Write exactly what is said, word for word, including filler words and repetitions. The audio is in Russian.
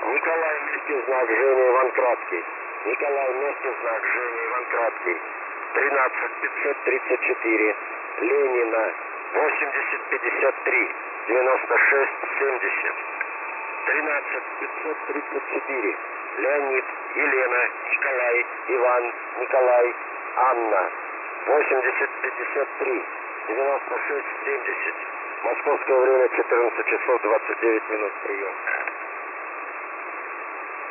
Николай, месте знак Женя, Иван Краткий. Николай, месте знак Женя, Иван Краткий. тринадцать пятьсот тридцать четыре. Ленина. восемьдесят пятьдесят три. девяносто шесть семьдесят. тринадцать пятьсот тридцать четыре. Леонид, Елена, Николай, Иван, Николай, Анна. восемьдесят пятьдесят три. девяносто шесть семьдесят. Московское время четырнадцать часов двадцать девять минут. Прием.